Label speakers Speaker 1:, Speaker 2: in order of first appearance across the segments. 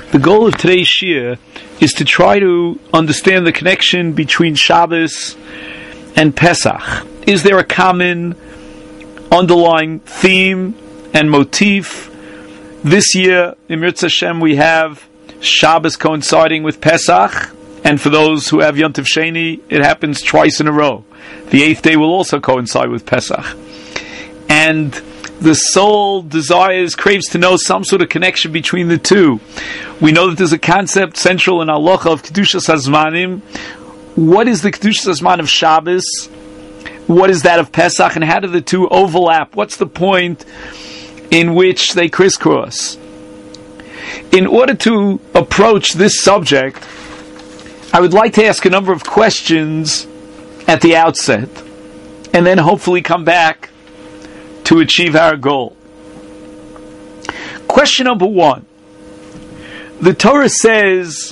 Speaker 1: The goal of today's Shir is to try to understand the connection between Shabbos and Pesach. Is there a common underlying theme and motif? This year, in Mirz Hashem, we have Shabbos coinciding with Pesach, and for those who have Yontif Sheni, it happens twice in a row. The 8th day will also coincide with Pesach. And the soul desires, craves to know some sort of connection between the two. We know that there's a concept central in Halacha of Kedushas HaZmanim. What is the Kedushas HaZman of Shabbos? What is that of Pesach? And how do the two overlap? What's the point in which they crisscross? In order to approach this subject, I would like to ask a number of questions at the outset, and then hopefully come back to achieve our goal. Question number 1. The Torah says,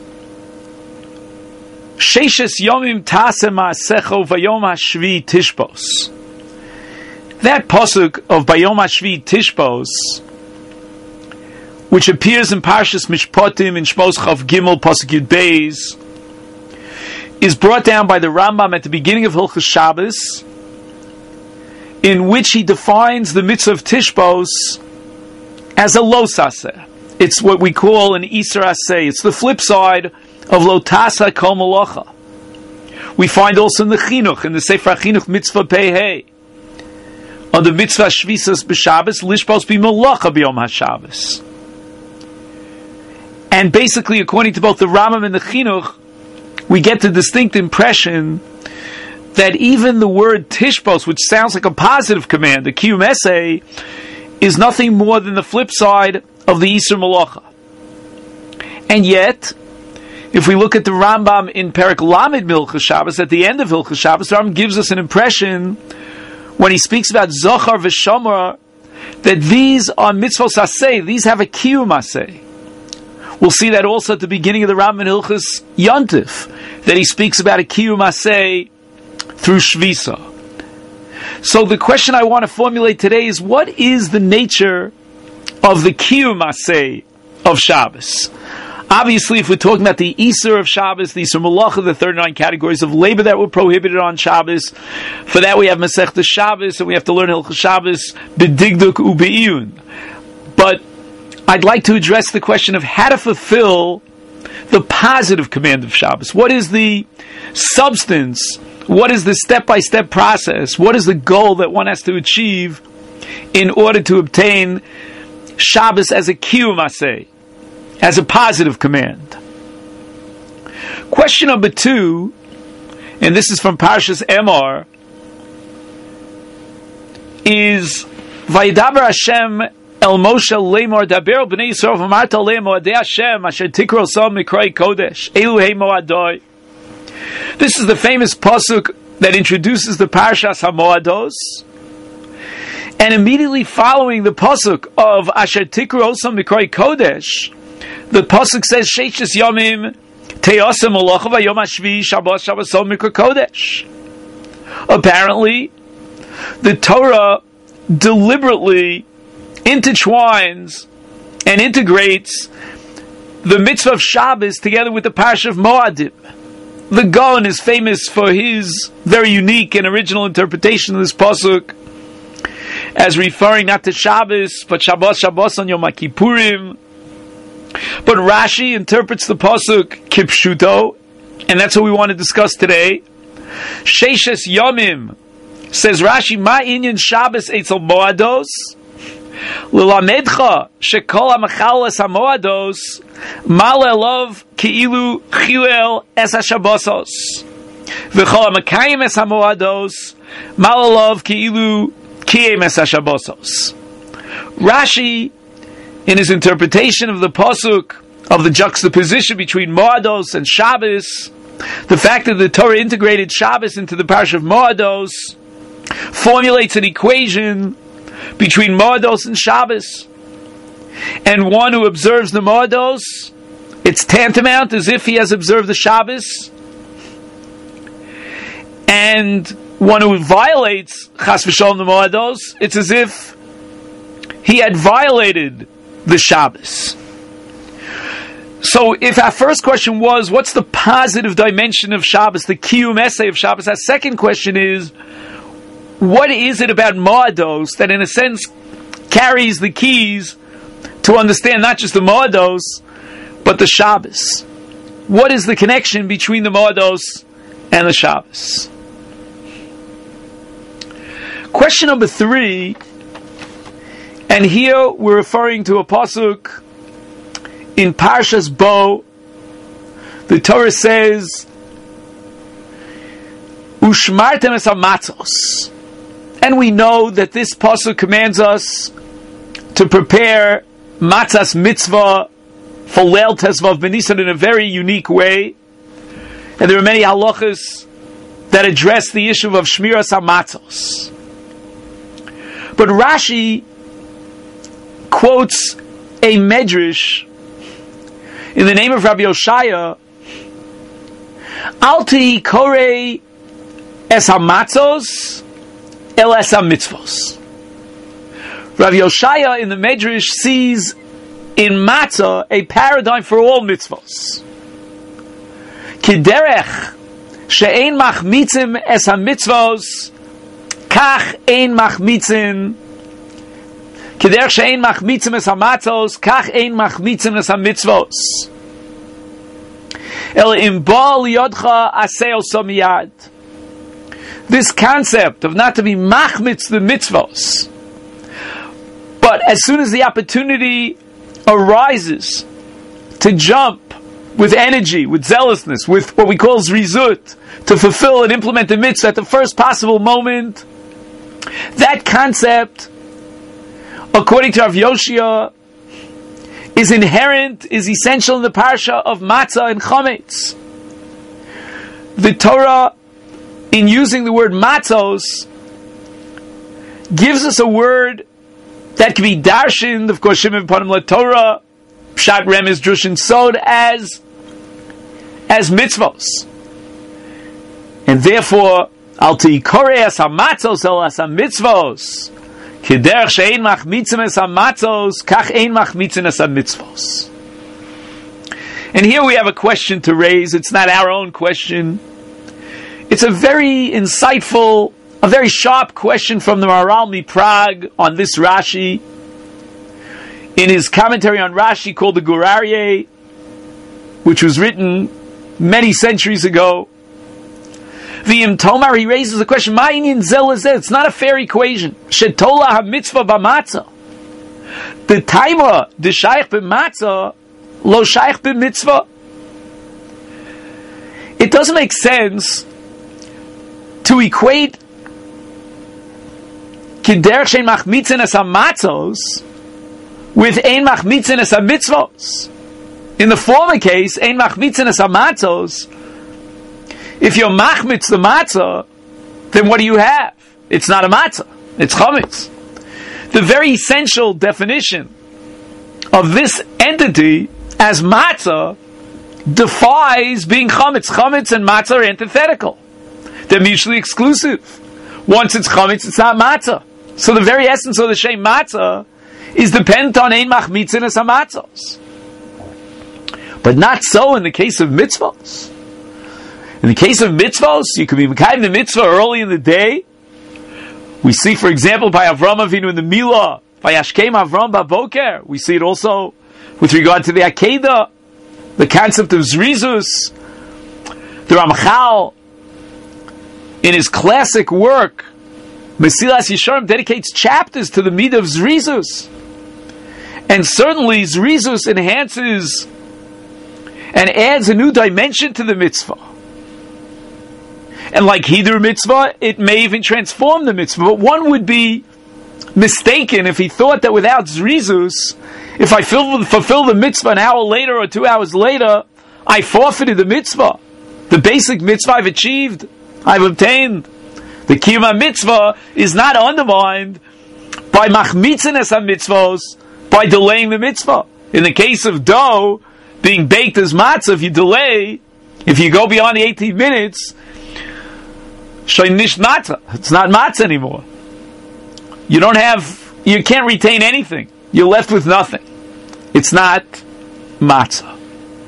Speaker 1: Sheishes Yomim Taseh Ma'asecho Vayom HaShvi Tishbos. That pasuk of Vayom HaShvi Tishbos, which appears in Parshas Mishpatim in Shmos Chav Gimel Pasuk Yud Beis, is brought down by the Rambam at the beginning of Hilchos Shabbos, in which he defines the mitzvah of Tishbos as a lo saseh. It's what we call an Isser Aseh. It's the flip side of lo tasa kol malacha. We find also in the Chinuch, in the Sefer Chinuch Mitzvah Pei on the Mitzvah Shvisas B'Shabbos, Lishbos B'Malacha B'Yom HaShabbos. And basically, according to both the Rambam and the Chinuch, we get the distinct impression that even the word Tishbos, which sounds like a positive command, the Kiyum Esei, is nothing more than the flip side of the Isur Malacha. And yet, if we look at the Rambam in Perek Lamed Hilchos Shabbos, at the end of Hilchos Shabbos, the Rambam gives us an impression, when he speaks about Zochar v'Shomer, that these are mitzvos aseh, these have a Kiyum Aseh. We'll see that also at the beginning of the Rambam in Hilchos Yontif, that he speaks about a Kiyum Aseh through Shvisa. So the question I want to formulate today is, what is the nature of the Kiyum Aseh of Shabbos? Obviously, if we're talking about the Isser of Shabbos, the Isser Malacha, the 39 categories of labor that were prohibited on Shabbos, for that we have Masechta Shabbos, and we have to learn Hilchos Shabbos, B'digduk u'be'iyun. But I'd like to address the question of how to fulfill the positive command of Shabbos. What is the substance? What is the step-by-step process? What is the goal that one has to achieve in order to obtain Shabbos as a Kiyum Aseh, as a positive command? Question number 2, and this is from Parshas Emor, is Vayidaber Hashem El Moshe Lemor Daber B'nei Yisrael V'marta Lemor Adei Hashem Asher Tikro Som Mikroi Kodesh Elu Hei Moadoi. This is the famous pasuk that introduces the Parshas HaMoados, and immediately following the pasuk of Asher Tikro Som Mikroi Kodesh, the pasuk says Sheishes Yomim Te'aseh Malacha Vayom HaShvi Shabbos Shabbos Som Mikroi Kodesh. Apparently, the Torah deliberately intertwines and integrates the mitzvah of Shabbos together with the parsha of Moadim. The Gaon is famous for his very unique and original interpretation of this pasuk as referring not to Shabbos, but Shabbos on Yom Kippurim. But Rashi interprets the pasuk kipshuto, and that's what we want to discuss today. Sheishes Yomim, says Rashi, Ma inyan Shabbos etzel Moados, L'lamedcha shekol ha'mechalas ha'moados mal elov ki'ilu chilel es ha'shabbosos v'chol ha'mekayim es ha'moados mal elov ki'ilu kiyem es ha'shabbosos. Rashi, in his interpretation of the pasuk, of the juxtaposition between Moados and Shabbos, the fact that the Torah integrated Shabbos into the parsha of Moados, formulates an equation between Moados and Shabbos. And one who observes the Moados, it's tantamount as if he has observed the Shabbos. And one who violates Chas v'Shalom the Moados, it's as if he had violated the Shabbos. So if our first question was, what's the positive dimension of Shabbos, the kiyum essay of Shabbos, our second question is, what is it about Moados that in a sense carries the keys to understand not just the Moados, but the Shabbos? What is the connection between the Moados and the Shabbos? Question number 3, and here we're referring to a pasuk in Parshas Bo. The Torah says, "Ushmartem es hamatzos," and we know that this pasuk commands us to prepare matzas mitzvah for Leil Tezvav B'Nisan in a very unique way, and there are many halachas that address the issue of shmiras hamatzos. But Rashi quotes a medrash in the name of Rabbi Yoshaya, Alti korei es hamatzos el es hamitzvos. Rabbi Yoshaya in the medrash sees in matzah a paradigm for all mitzvos. Kiderech she'ein machmitzim es hamitzvos kach ein machmitzin. Kiderech she'ein machmitzim es hamatzos, kach ein machmitzim es hamitzvos. El imbal yodcha aseo somiyad. This concept of not to be machmitz the mitzvos, but as soon as the opportunity arises to jump with energy, with zealousness, with what we call zrizut, to fulfill and implement the mitzvah at the first possible moment, that concept, according to Rav Yoshia, is inherent, is essential in the parsha of matzah and chametz. The Torah, in using the word matzos, gives us a word that can be darshaned, of course, Shimon Panim La Torah, Pshat Remez Drush and Sod, as mitzvos. And therefore, al tikorei as hamatzos el as hamitzvos, kiderech she'ein machmitzim es hamatzos, kach ein machmitzim es hamitzvos. And here we have a question to raise. It's not our own question. It's a very insightful, a very sharp question from the Maharal MiPrague on this Rashi. In his commentary on Rashi called the Gur Aryeh, which was written many centuries ago, V'im Tomar, he raises the question, Ma inyan zel lezeh? It's not a fair equation. Shetola ha-mitzvah b'matzah. The taima, the shaykh b'matzah, lo shaykh b'mitzvah. It doesn't make sense to equate kiderech shein machmitzin es hamatzos with ein machmitzin es hamitzvos. In the former case, ein machmitzin es hamatzos, if you're machmitz the matzah, then what do you have? It's not a matzah, it's chametz. The very essential definition of this entity as matzah defies being chametz. Chametz and matzah are antithetical. They're mutually exclusive. Once it's chametz, it's not matzah. So the very essence of the shem matzah is dependent on ein machmitzin es hamatzos. But not so in the case of mitzvos. In the case of mitzvos, you can be mekayim the mitzvah early in the day. We see, for example, by Avram Avinu in the Milah, by Ashkem Avram Baboker. We see it also with regard to the Akedah, the concept of Zrizus. The Ramchal, in his classic work, Mesilas Yesharim, dedicates chapters to the midah of Zrizus. And certainly Zrizus enhances and adds a new dimension to the mitzvah. And like Hidur mitzvah, it may even transform the mitzvah. But one would be mistaken if he thought that without Zrizus, if I fulfill the mitzvah an hour later or 2 hours later, I forfeited the mitzvah. The basic mitzvah I've achieved, I've obtained. The kiyum mitzvah is not undermined by machmitzin es mitzvos, by delaying the mitzvah. In the case of dough being baked as matzah, if you delay, if you go beyond the 18 minutes, shoynish matzah. It's not matzah anymore. You can't retain anything. You're left with nothing. It's not matzah.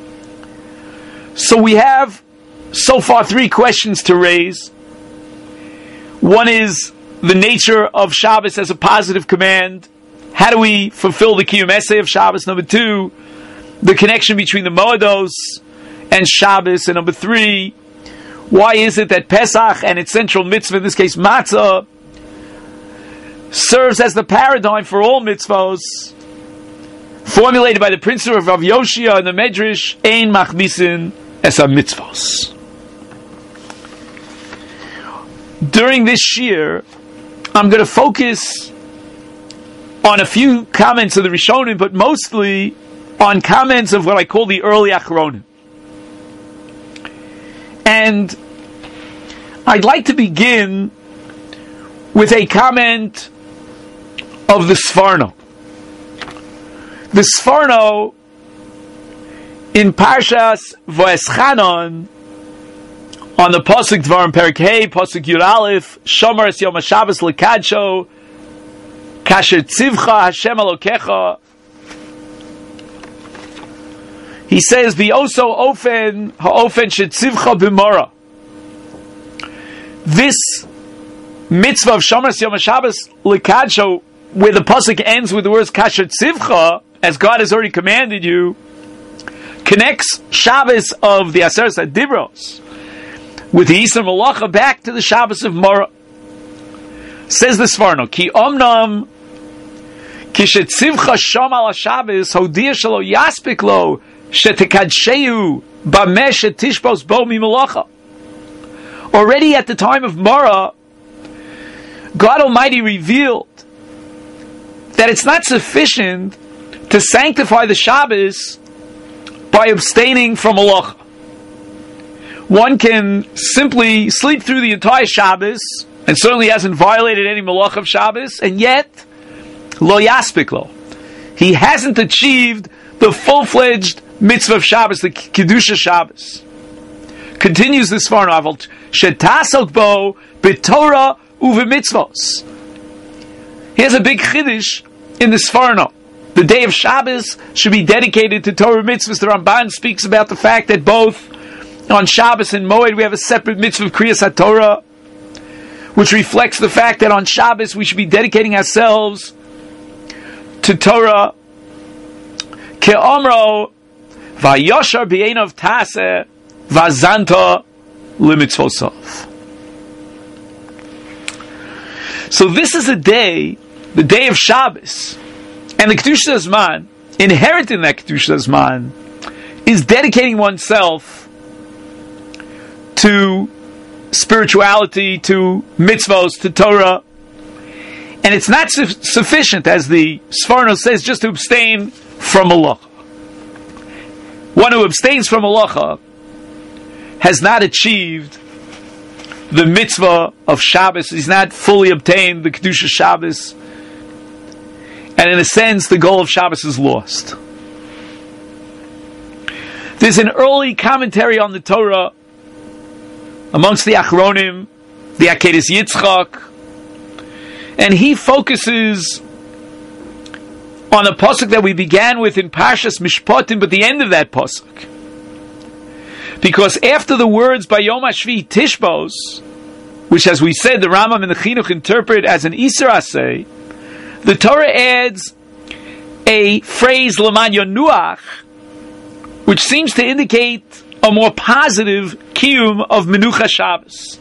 Speaker 1: So we have so far 3 questions to raise. One is the nature of Shabbos as a positive command. How do we fulfill the Kiyum Essay of Shabbos? Number 2, the connection between the Moedos and Shabbos. And number 3, why is it that Pesach and its central mitzvah, in this case Matzah, serves as the paradigm for all mitzvahs, formulated by the principle of Rav Yoshia and the Medrash, Ein Machmisin es ha-mitzvahs. During this year, I'm going to focus on a few comments of the Rishonim, but mostly on comments of what I call the early Achronim. And I'd like to begin with a comment of the Sforno. The Sforno in Parshas Va'eschanan, on the Pasuk Dvarim Perek Hey, Pasuk Yud Aleph, Shomer es Yom HaShabbos Lekadsho, Kasher Tzivcha Hashem Elokecha. He says, V'oso ofen ha'ofen shetzivcha b'mora. This mitzvah of Shomer es Yom HaShabbos Lekadsho, where the pasuk ends with the words Kasher Tzivcha, as God has already commanded you, connects Shabbos of the Aseret HaDibros with the Yisra Malacha back to the Shabbos of Mora. Says the Sforno, Ki omnam kishetzivcha shom al HaShabbos hodia shelo yaspik lo shetekadsheu bameh shetishbos bo mimalacha. Already at the time of Mora, God Almighty revealed that it's not sufficient to sanctify the Shabbos by abstaining from malacha. One can simply sleep through the entire Shabbos, and certainly hasn't violated any malacha of Shabbos, and yet, lo yaspik lo, he hasn't achieved the full-fledged mitzvah of Shabbos, the Kedusha Shabbos. Continues this far novel, shetasok bo b'torah u'v'mitzvos. Here's a big chiddush in the Sforno. The day of Shabbos should be dedicated to Torah mitzvahs. The Ramban speaks about the fact that both on Shabbos and Moed we have a separate mitzvah of Kriyas HaTorah, which reflects the fact that on Shabbos we should be dedicating ourselves to Torah. Ke'omro va'yoshar b'einov taseh va'zanta limitzvosov. So this is a day, the day of Shabbos, and the Kedusha Zman, inherent in that Kedusha Zman, is dedicating oneself to spirituality, to mitzvos, to Torah. And it's not sufficient, as the Sforno says, just to abstain from malacha. One who abstains from malacha has not achieved the mitzvah of Shabbos. He's not fully obtained the Kedusha Shabbos. And in a sense, the goal of Shabbos is lost. There's an early commentary on the Torah amongst the Achronim, the Akeres Yitzchak, and he focuses on a pasuk that we began with in Parshas Mishpatim, but the end of that pasuk. Because after the words Bayom HaShvi Tishbos, which, as we said, the Rambam and the Chinuch interpret as an Isser Aseh, the Torah adds a phrase L'man Yonuach, which seems to indicate a more positive kiyum of Menucha Shabbos.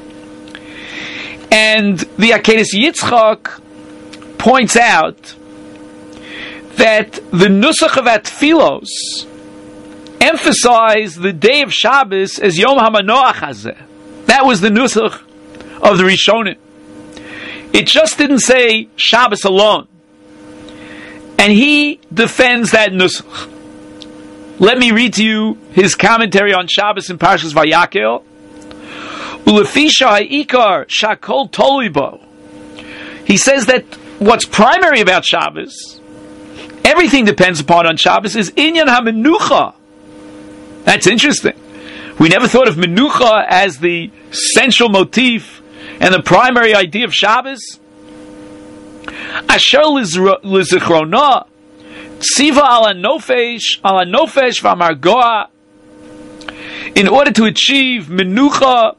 Speaker 1: And the Akeres Yitzchak points out that the Nusach of Atfilos emphasize the day of Shabbos as Yom HaManoach Hazeh. That was the Nusach of the Rishonim. It just didn't say Shabbos alone. And he defends that Nusach. Let me read to you his commentary on Shabbos in Parshas Vayakel. Ulefisha ha'ikar shakol tolui bo. He says that what's primary about Shabbos, everything depends upon on Shabbos, is inyan ha'menucha. That's interesting. We never thought of menucha as the central motif and the primary idea of Shabbos. Asher lizichrona tziva ala nofesh v'amargoa In order to achieve menucha,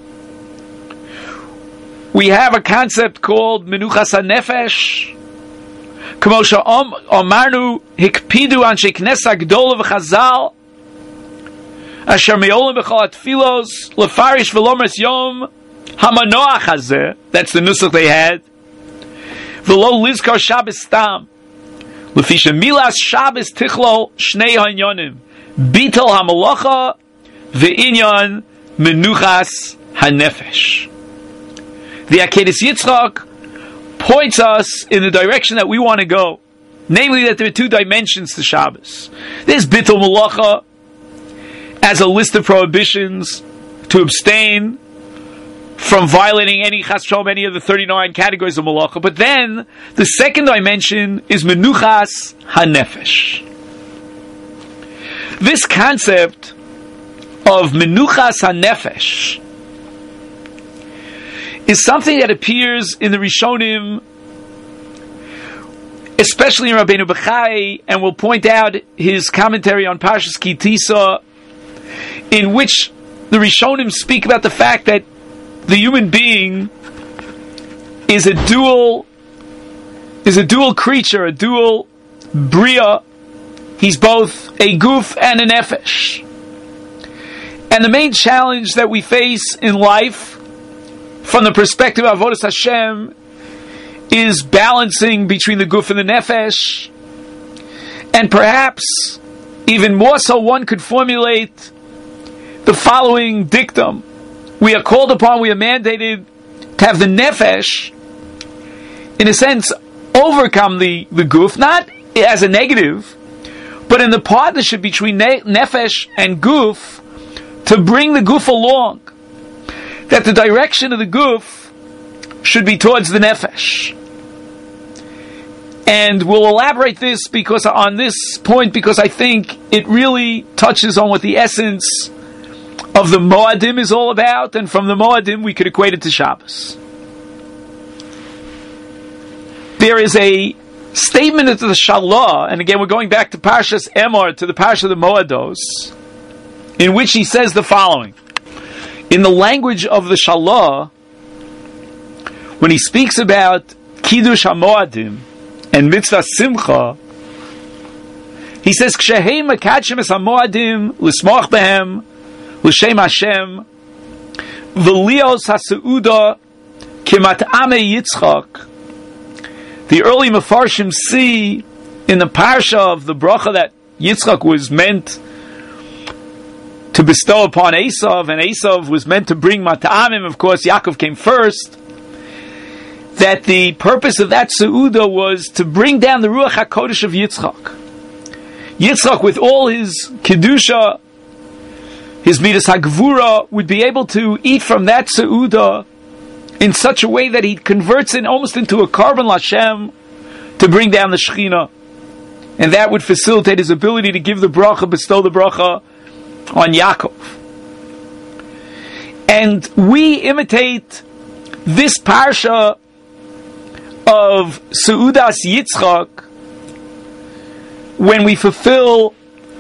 Speaker 1: we have a concept called menuchas hanefesh. K'mosha omarnu hikpidu anshe knesa gdola v'chazal asher me'olim b'chol atfilos lefarish v'lomers yom hamanoach hazeh. That's the nusach they had. V'lo lizkar Shabbos stam lefisha milas Shabbos tichlo shnei hanyonim bitel hamalacha ve'inyan menuchas hanefesh. The Akedah Yitzchak points us in the direction that we want to go, namely that there are two dimensions to Shabbos. There's bitul malacha as a list of prohibitions to abstain from violating any chas v'shalom, any of the 39 categories of malacha. But then the second dimension is menuchas hanefesh. This concept of menuchas hanefesh is something that appears in the Rishonim, especially in Rabbeinu Bechai, and we'll point out his commentary on Parshas Ki Tisa, in which the Rishonim speak about the fact that the human being is a dual creature, a dual bria. He's both a guf and a nefesh. And the main challenge that we face in life, from the perspective of Avodas Hashem, is balancing between the guf and the nefesh. And perhaps, even more so, one could formulate the following dictum. We are called upon, we are mandated to have the nefesh, in a sense, overcome the guf, not as a negative, but in the partnership between nefesh and guf, to bring the guf along. That the direction of the guf should be towards the nefesh. And we'll elaborate this on this point because I think it really touches on what the essence of the Moadim is all about, and from the Moadim we could equate it to Shabbos. There is a statement of the Shalah, and again we're going back to Parshas Emor, to the Parsha of the Moados, in which he says the following. In the language of the Shalah, when he speaks about Kiddush HaMoadim and Mitzvah Simcha, he says, K'shehei mekadshim es HaMoadim l'smoch behem l'shem Hashem v'lios ha'seuda k'mat'amei Yitzchak. The early Mefarshim see in the Parsha of the bracha that Yitzchak was meant to bestow upon Esav, and Esav was meant to bring Mat'amim. Of course, Yaakov came first. That the purpose of that Seudah was to bring down the Ruach HaKodesh of Yitzchak. Yitzchak, with all his Kedusha, his Midas HaGvura, would be able to eat from that Seudah in such a way that he converts it almost into a carbon Lashem to bring down the Shekhinah. And that would facilitate his ability to give the bracha, bestow the bracha on Yaakov. And we imitate this parsha of Seudas Yitzchak when we fulfill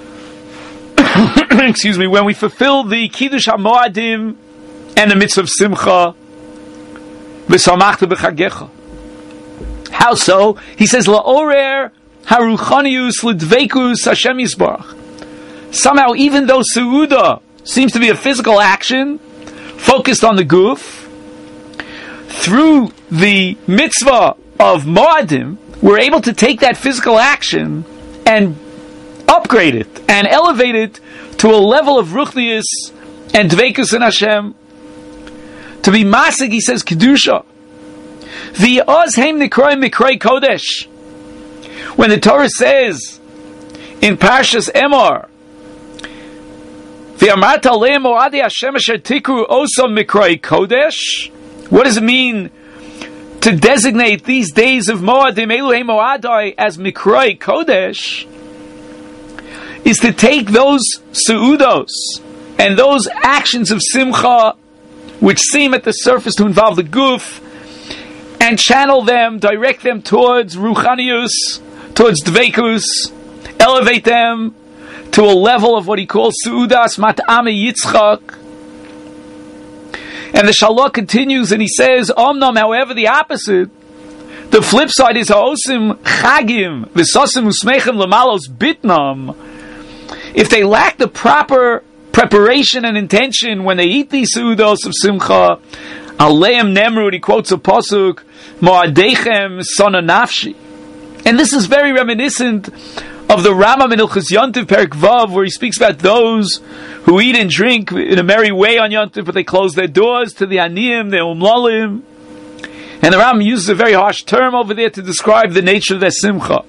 Speaker 1: when we fulfill the Kiddush HaMoadim and the Mitzvah of Simcha V'samachta b'chagecha. How so? He says La'orer haruchanius l'dveikus Hashem Yisbarach. Somehow, even though Seudah seems to be a physical action focused on the guf, through the mitzvah of Moadim, we're able to take that physical action and upgrade it and elevate it to a level of ruchnius and dveikus in Hashem. To be masig, he says, kedusha. V'yoz heim nikroim mikroi kodesh. When the Torah says in Parshas Emor, V'yamarta aleim moadi Hashem asher tikru osom mikroi kodesh. What does it mean to designate these days of Moadim, Elohei Moadai, as mikroi kodesh? Is to take those seudos and those actions of simcha which seem at the surface to involve the guf, and channel them, direct them towards ruchanius, towards dveikus, elevate them to a level of what he calls Seudas Mat'ame Yitzchak. And the Shalah continues and he says, Omnam, however, the opposite, the flip side is Ha'osim Chagim, V'sosim Usmechem Lamalos Bitnam. If they lack the proper preparation and intention when they eat these Seudos of Simcha, Aleim Nemrud, he quotes a Pasuk, Mo'adechem Sona Nafshi. And this is very reminiscent of the Rambam in Ilchus Yontiv Perek Vav, where he speaks about those who eat and drink in a merry way on Yontiv, but they close their doors to the Aniyim, the Umlalim. And the Rambam uses a very harsh term over there to describe the nature of their Simcha.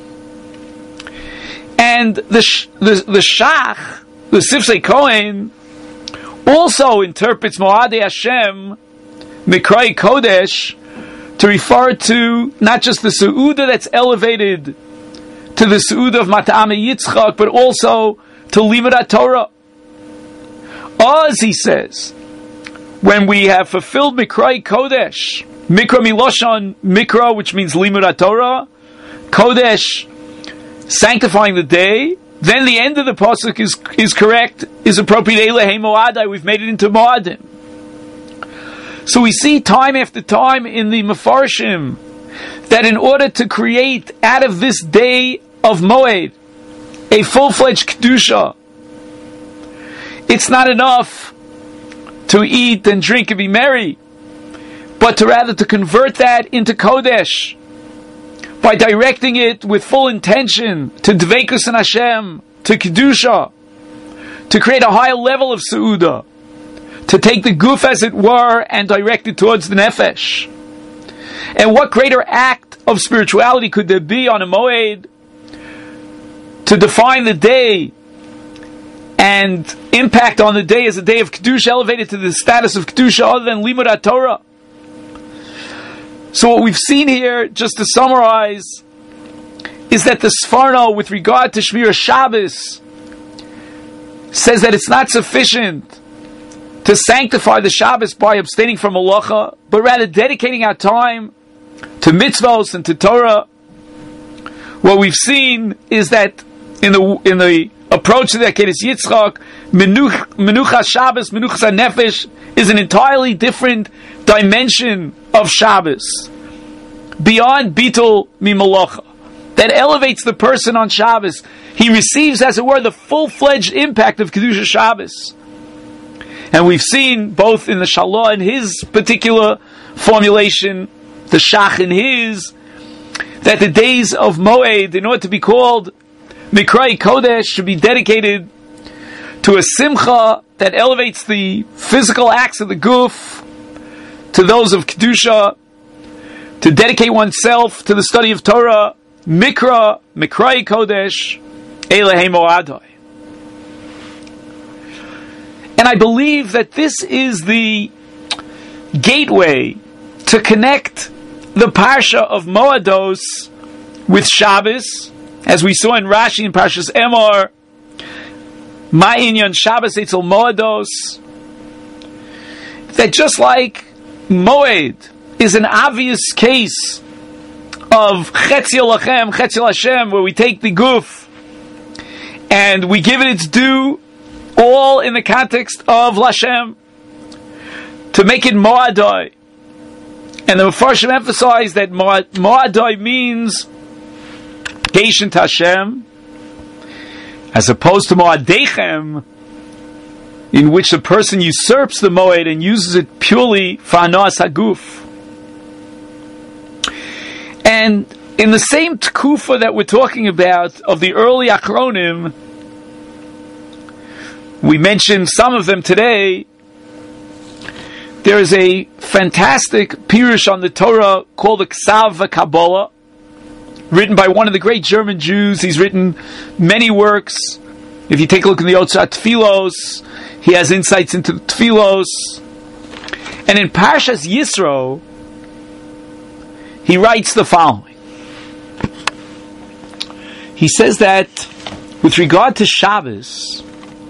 Speaker 1: And the Shach, the Sifsei Kohen, also interprets Moadei Hashem, Mikrai Kodesh, to refer to not just the Seudah that's elevated to the Seudah of Mat'ame Yitzchak, but also to Limud Torah. As he says, when we have fulfilled Mikrai Kodesh, Mikra Miloshon Mikra, which means Limud Torah, Kodesh, sanctifying the day, then the end of the pasuk is correct, is appropriate. Elehei Moadai, we've made it into Moadim. So we see time after time in the Mefarshim that in order to create out of this day of Moed a full-fledged Kedusha, it's not enough to eat and drink and be merry, but to rather to convert that into Kodesh by directing it with full intention to Dveikus and Hashem, to Kedusha, to create a higher level of Seudah, to take the guf, as it were, and direct it towards the nefesh. And what greater act of spirituality could there be on a Moed to define the day and impact on the day as a day of Kedusha, elevated to the status of Kedusha other than Limud Torah? So what we've seen here, just to summarize, is that the Sforno, with regard to Shmir Shabbos, says that it's not sufficient to sanctify the Shabbos by abstaining from Malacha, but rather dedicating our time to mitzvos and to Torah. What we've seen is that in the approach to the Akedas Yitzchak, Menuchas Shabbos, Menuchas HaNefesh, is an entirely different dimension of Shabbos, beyond Bitul Mimalacha, that elevates the person on Shabbos. He receives, as it were, the full-fledged impact of Kedusha Shabbos. And we've seen both in the Shalah in his particular formulation, the Shach in his, that the days of Moed, in order to be called Mikrai Kodesh, should be dedicated to a Simcha that elevates the physical acts of the Guf to those of Kedusha, to dedicate oneself to the study of Torah, Mikrai Kodesh, Elehei Moadai. And I believe that this is the gateway to connect the Parsha of Moados with Shabbos, as we saw in Rashi in Parshas Emor, Ma'inyan Shabbos Eitzel Moados, that just like Moed is an obvious case of Chetziel Lachem, Chetziel Hashem, where we take the guf and we give it its due, all in the context of Lashem, to make it Moadai. And the Mefarshim emphasize that Moadai means Geishent Hashem, as opposed to Moadechem, in which the person usurps the Moed and uses it purely for Hanas Haguf. And in the same Tkufa that we're talking about, of the early Achronim, we mentioned some of them today. There is a fantastic Pirush on the Torah called the Ksav VaKabbalah, written by one of the great German Jews. He's written many works. If you take a look in the Otzat Tfilos, he has insights into the Tfilos. And in Parshas Yisro, he writes the following. He says that with regard to Shabbos,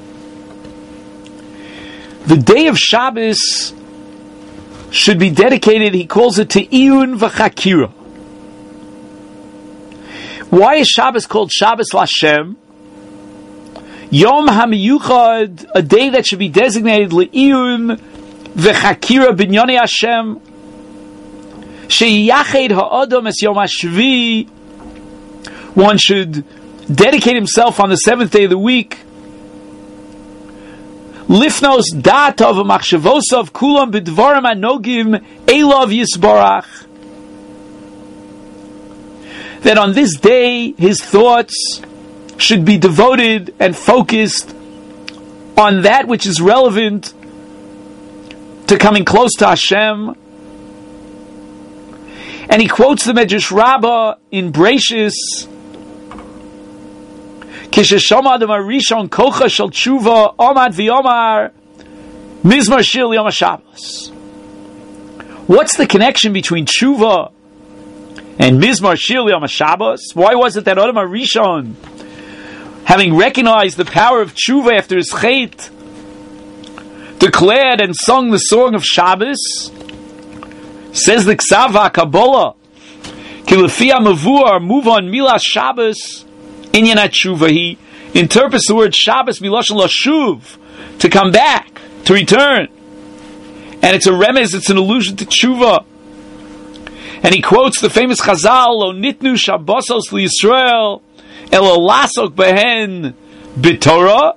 Speaker 1: the day of Shabbos should be dedicated, he calls it, to Iyun v'Chakira. Why is Shabbos called Shabbos Lashem? Yom HaMiyuchad, a day that should be designated Le'iyun V'chakira B'nyonei Hashem, Sheyached Ha'adam Es Yom HaShvi, one should dedicate himself on the seventh day of the week. Lifnos Da'atav V'machshavosav Kulam B'dvarim Anogim Elov Yisbarach, that on this day his thoughts should be devoted and focused on that which is relevant to coming close to Hashem. And he quotes the Medrash Rabbah in Breishis, Kisheshama Adam Arishon Kocha Shel Tshuva Omad V'Yomar Mizmar Shir Yom HaShabbos. What's the connection between Tshuva and Mizmar Shir Yom HaShabbos? Why was it that Adam Arishon, having recognized the power of Tshuva after his Chet, declared and sung the song of Shabbos? Says the Ksav HaKabbalah, Ki Lefi HaMavur move on Milas Shabbos Inyan HaTshuva. He interprets the word Shabbos Milashon Lashuv, to come back, to return. And it's a remez, it's an allusion to Tshuva. And he quotes the famous Chazal, Lo nitnu Shabbosos LiYisrael Elo lasok behen b'Torah.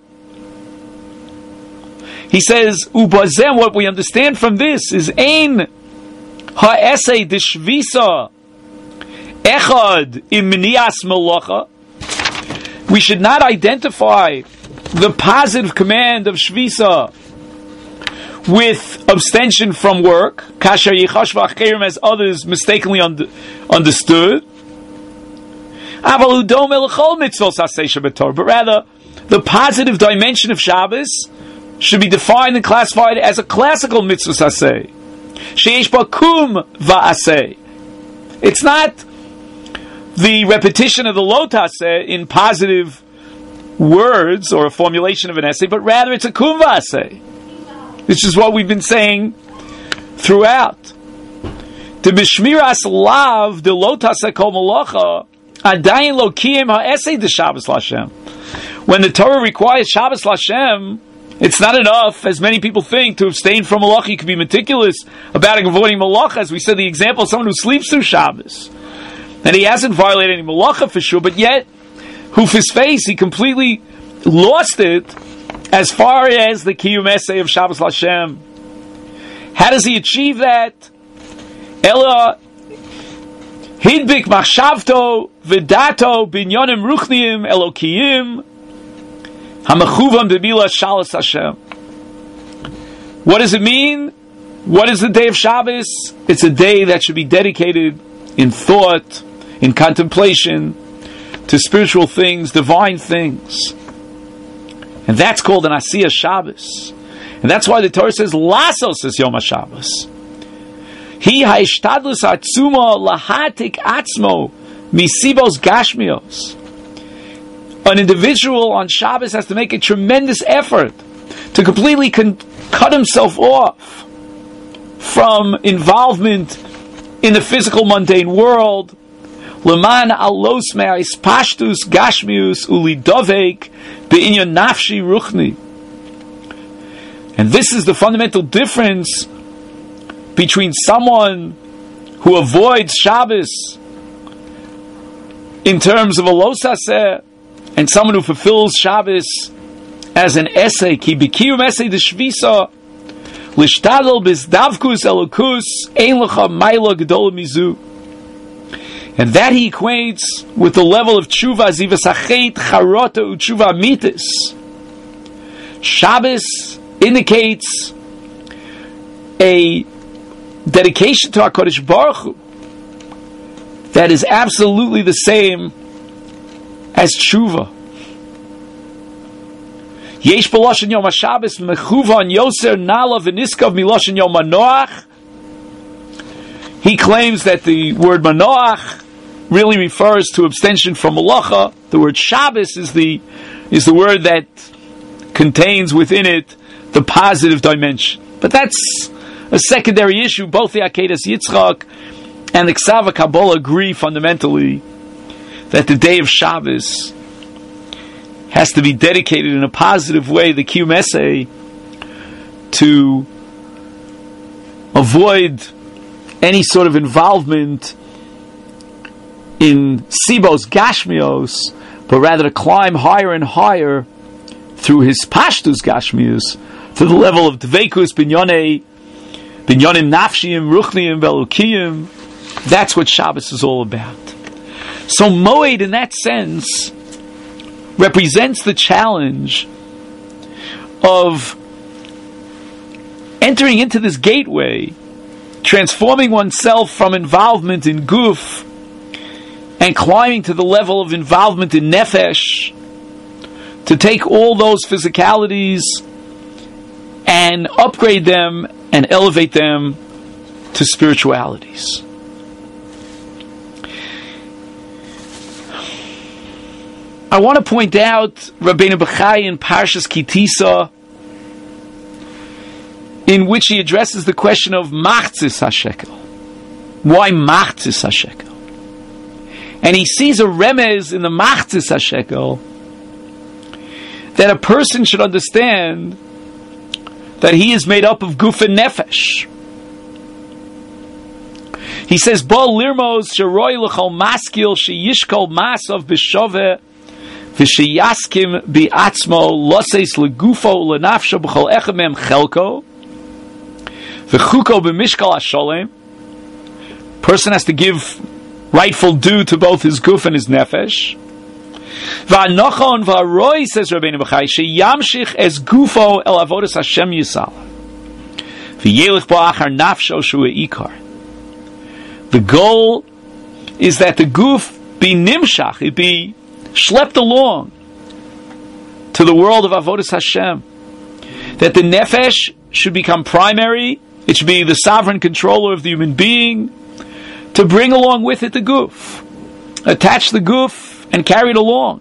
Speaker 1: He says, Ubazem, what we understand from this is Ein ha'esei d'shvisa echad im minias melacha. We should not identify the positive command of Shvisa with abstention from work, kasher yichash v'acherim, as others mistakenly understood. But rather, the positive dimension of Shabbos should be defined and classified as a classical mitzvah saseh. Sheish ba kum va'aseh. It's not the repetition of the lo taseh in positive words or a formulation of an essay, but rather it's a kum va'aseh. This is what we've been saying throughout. To b'shmiras lav de lo taseh kol malacha adayin lo kiyem ha'esei de Shabbos l'Hashem. When the Torah requires Shabbos l'Hashem, it's not enough, as many people think, to abstain from malacha. You can be meticulous about avoiding malacha, as we said, the example of someone who sleeps through Shabbos. And he hasn't violated any malacha for sure, but yet, his face, he completely lost it as far as the kiyum essay of Shabbos l'Hashem. How does he achieve that? Ela hidbik machshavto v'dato binyonim ruchniim elokiyim hamachuvam b'mila shalas Hashem. What does it mean? What is the day of Shabbos? It's a day that should be dedicated in thought, in contemplation, to spiritual things, divine things. And that's called an Asiyah Shabbos. And that's why the Torah says, Lasos is Yom HaShabbos. Hi ha'ishtadlus atzuma lahatik atzmo misibos gashmios. An individual on Shabbos has to make a tremendous effort to completely cut himself off from involvement in the physical mundane world. Leman alos me'ais pashtus gashmius ulidovek be'inyan nafshi ruchni. And this is the fundamental difference between someone who avoids Shabbos in terms of a lo saseh and someone who fulfills Shabbos as an essay. Ki b'kiyum essay de shvisa lishtadol bizdavkus elokus ein lecha mayla gedola mizu. And that he equates with the level of tshuva zivas achet charota u'tshuva mitis. Shabbos indicates a dedication to HaKadosh Baruch Hu that is absolutely the same as tshuva. Yesh b'loshen Yom HaShabbos mechuvan yoser nala v'niskav miloshen Yom HaNoach. He claims that the word manoach really refers to abstention from malacha. The word Shabbos is the word that contains within it the positive dimension. But that's a secondary issue. Both the Akedas Yitzchak and the Ksav HaKabbalah agree fundamentally that the day of Shabbos has to be dedicated in a positive way, the Kiyum Esei, to avoid any sort of involvement in Sibos Gashmios, but rather to climb higher and higher through his Pashtus Gashmios to the level of Dveikus Binyonim Nafshiyim Ruchniim Velukiyim. That's what Shabbos is all about. So Moed, in that sense, represents the challenge of entering into this gateway, transforming oneself from involvement in Guf and climbing to the level of involvement in Nefesh, to take all those physicalities and upgrade them and elevate them to spiritualities. I want to point out Rabbeinu Bachai in Parshas Kitisa, in which he addresses the question of Machzis HaShekel. Why Machzis HaShekel? And he sees a remez in the Machzis HaShekel that a person should understand that he is made up of Guf and Nefesh. He says, Bo lirmos sheroi l'chol maskil sheyishkol masav b'shoveh v'sheyaskim bi'atzmo loses legufo lenafsho b'chol echem mem chelko v'chuko b'mishkal hasholem. Person has to give rightful due to both his guf and his nefesh. V'anochon v'aroi, says Rabbeinu Bachai, sheyamshich es gufo el avodas Hashem yisal v'yelich bo achar nafsho shu ikar. The goal is that the guf be nimshach, it be schlepped along to the world of avodas Hashem. That the nefesh should become primary, it should be the sovereign controller of the human being, to bring along with it the guf, attach the guf and carry it along.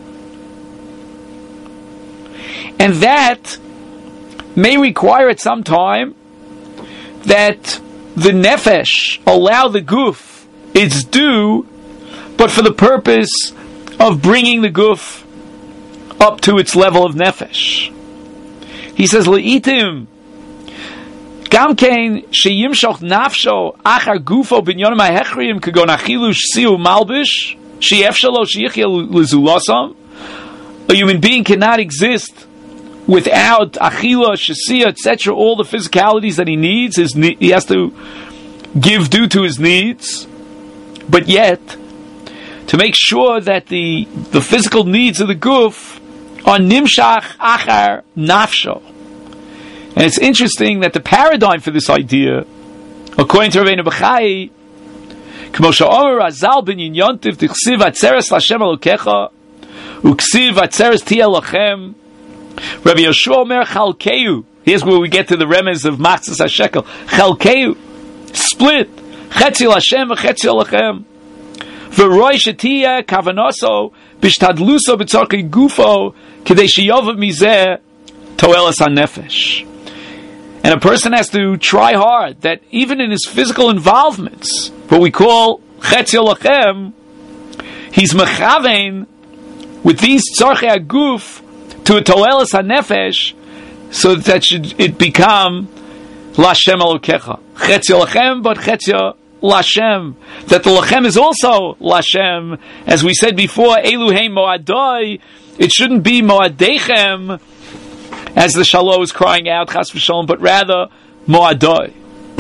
Speaker 1: And that may require at some time that the nefesh allow the guf its due, but for the purpose of bringing the guf up to its level of nefesh. He says, Le'itim Gamkein sheyimshoch nafsho achar gufo binyonim ha'hechriim kagon achilu shsiu malbish sheyefshalo sheyichya lizulasam. A human being cannot exist without achila, shesiya, etc., all the physicalities that he needs. He has to give due to his needs, but yet to make sure that the physical needs of the guf are nimshach achar nafsho. And it's interesting that the paradigm for this idea, according to Rabbeinu Bachai, K'mo she'omer Razal ben Yontiv tichsiv atzeres l'Hashem Elokecha u'ksiv atzeres tiyeh lachem. Rabbi Yeshua Omer Chalkeu. Here's where we get to the remez of Machzis HaShekel. Chalkeu, split. Chetzi l'Hashem v'chetzi lachem. V'roi shetiyeh kavanoso b'shtadluso b'tzorkei gufo k'dei sheyovav mizeh toelas hanefesh. And a person has to try hard that even in his physical involvements, what we call Chetzi lachem, he's mechavein with these tzorchei aguf to a toelas hanefesh, so that it become Lashem Elokecha. Chetzi lachem, but Chetzi Lashem. That the lachem is also Lashem, as we said before. Eluheim moadoi. It shouldn't be moadechem, as the Shalom is crying out, Chas v'Shalom, but rather moadoi.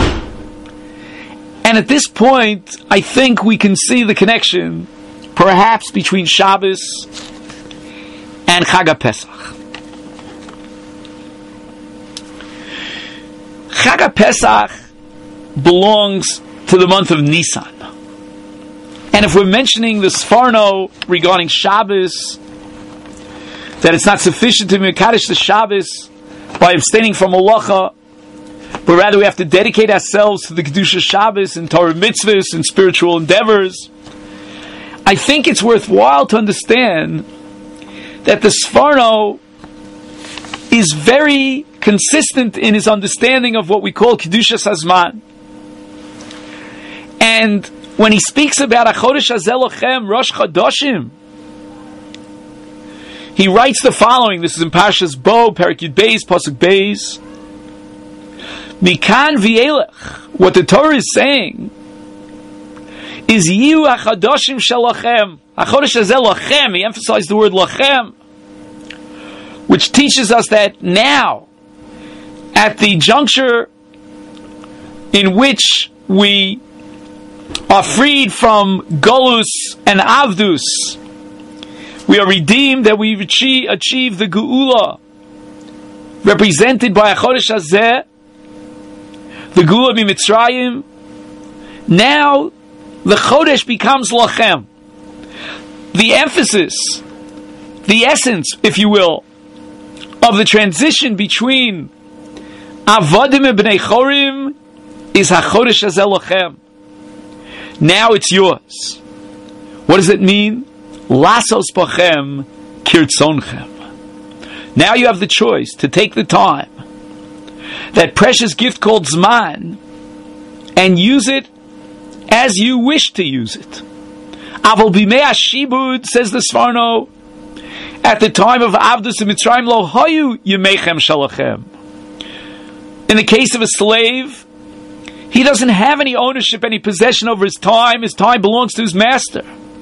Speaker 1: And at this point, I think we can see the connection, perhaps between Shabbos and Chag HaPesach. Chag HaPesach belongs to the month of Nisan. And if we're mentioning the Sforno regarding Shabbos, that it's not sufficient to Mekadesh the Shabbos by abstaining from Malacha, but rather we have to dedicate ourselves to the Kedusha Shabbos and Torah mitzvahs and spiritual endeavors, I think it's worthwhile to understand that the Sforno is very consistent in his understanding of what we call Kedushas Hazman. And when he speaks about Achodesh Hazeh Lochem, Rosh Chodoshim, he writes the following. This is in Parshas Bo, Perek Yud Beis, Pasuk Beis. Mikan v'elech. What the Torah is saying is Yiu HaChadoshim Shalachem. HaChodesh Hazeh Lachem. He emphasized the word Lachem, which teaches us that now, at the juncture in which we are freed from Golus and Avdus, we are redeemed, that we achieve the Geula, represented by HaChodesh Hazeh, the Geula Mitzrayim. Now, the Chodesh becomes Lachem. The emphasis, the essence, if you will, of the transition between Avadim and Bnei Chorim is HaChodesh Hazeh Lachem. Now it's yours. What does it mean? Lasos Bachem Kirtzonchem. Now you have the choice to take the time, that precious gift called Zman, and use it as you wish to use it. Aval bimei hashibud, says the Sforno, at the time of Avdus and Mitzrayim, lo hayu yemechem shalachem. In the case of a slave, he doesn't have any ownership, any possession over his time. His time belongs to his master.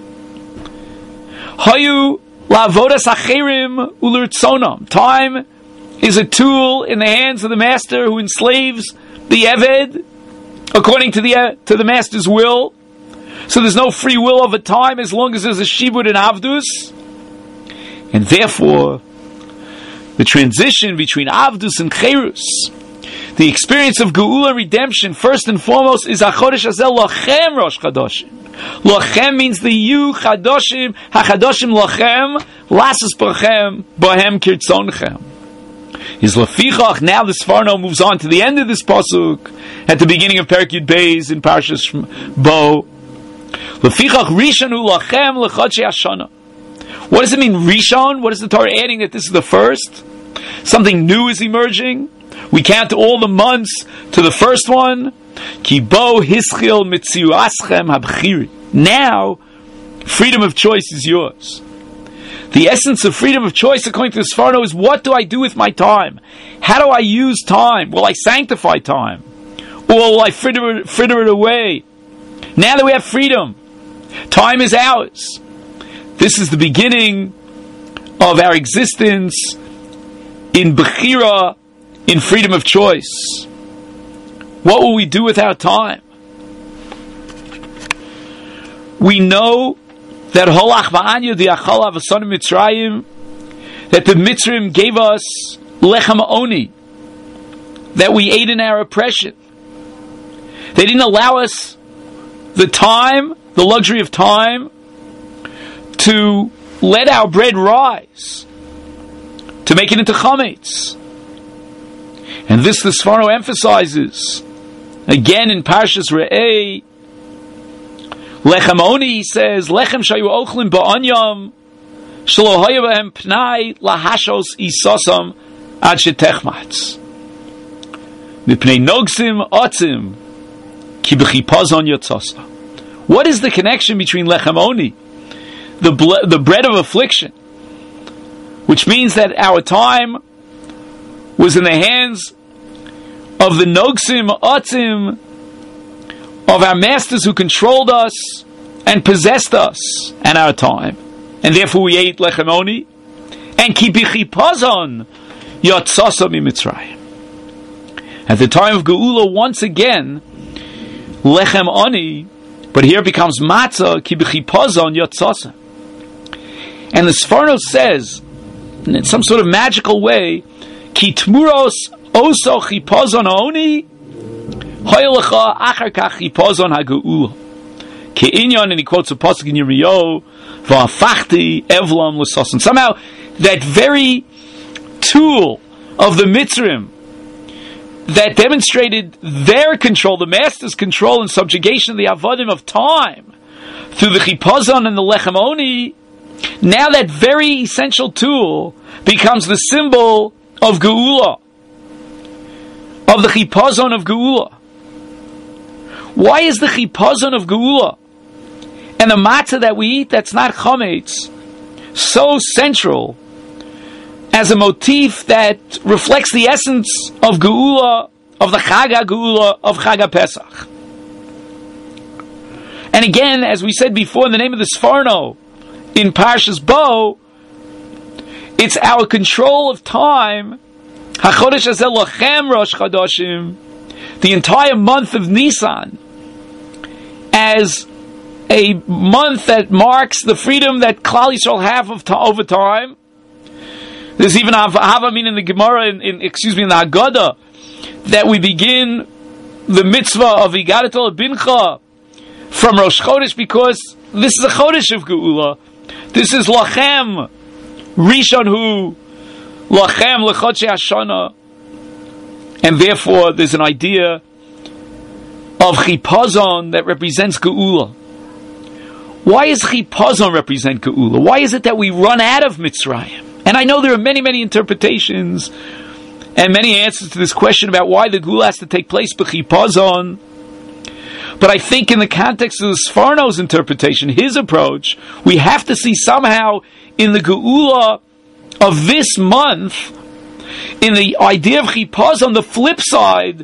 Speaker 1: Hayu la'avodas acherim ulurtzonam. Time is a tool in the hands of the master who enslaves the Eved according to the master's will. So there's no free will over time as long as there's a shibud and avdus. And therefore, the transition between avdus and cherus, the experience of geula redemption, first and foremost, is HaChodesh Hazeh Lachem Rosh Chadoshim. Lachem means the Yu Chadoshim, HaChadoshim Lachem, Lasas Bachem, Bahem Kirtzonchem. Is Lefichach. Now the Sforno moves on to the end of this pasuk at the beginning of Perek Yud Beis in Parshas Bo. Lefichach Rishonu Lachem Lechodshei Hashana. What does it mean, Rishon? What is the Torah adding that this is the first? Something new is emerging. We count all the months to the first one. Ki bo hischil mitziu aschem habchiri. Now, freedom of choice is yours. The essence of freedom of choice, according to the Sforno, is what do I do with my time? How do I use time? Will I sanctify time? Or will I fritter it away? Now that we have freedom, time is ours. This is the beginning of our existence in Bechira, in freedom of choice. What will we do with our time? We know that Holach Va'anya the Achala V'Sonim Mitzrayim, that the Mitzrayim gave us Lechem Oni, that we ate in our oppression. They didn't allow us the time, the luxury of time, to let our bread rise, to make it into chametz. And this the Sforno emphasizes again in Parshas Re'eh. Lechem Oni, he says, Lechem shayu ochlin ba'anyam shelo haya b'hem pnai lahashos isosam ad shetechmatz mipnei nogsim otzim ki b'chipazon yotzasa. What is the connection between Lechem Oni, the bread of affliction, which means that our time was in the hands of the Nogsim Otzim, of our masters who controlled us and possessed us and our time, and therefore we ate Lechem Oni, and Ki b'chipazon yotzasa miMitzrayim. At the time of Geula, once again, Lechem Oni, but here it becomes Matzah, Ki b'chipazon yotzasa. And the Sforno says, in some sort of magical way, Ki tmuros oso chipazon oni hoylecha achar kach chipazon hageula ki inyan, and he quotes a pasuk in Yirmiyahu, va'afachti evlam l'sosan. Somehow that very tool of the Mitzrayim that demonstrated their control, the master's control and subjugation of the avodim of time through the chipazon and the lechem oni, now that very essential tool becomes the symbol of Geula, of the chipazon of Geula. Why is the chipazon of Geula and the matzah that we eat that's not chametz so central as a motif that reflects the essence of Geula, of the Chag HaGeula, of Chag HaPesach. And again, as we said before, in the name of the Sforno, in Parshas Bo, it's our control of time, HaChodesh Hazeh Lochem Rosh Chodoshim, the entire month of Nisan, as a month that marks the freedom that Klal Yisrael have over time. There's even Havamin in the Gemara, in the Haggadah, that we begin the mitzvah of Igadatul Bincha from Rosh Chodesh, because this is a Chodesh of Geula. This is Lachem Rishon Hu Lachem Lechodshei Hashana, and therefore there's an idea of Chipazon that represents Geula. Why does Chipazon represent Geula? Why is it that we run out of Mitzrayim? And I know there are many, many interpretations and many answers to this question about why the Geula has to take place b'Chipazon. But I think in the context of the Sforno's interpretation, his approach, we have to see somehow in the Geula of this month, in the idea of Chipazon, the flip side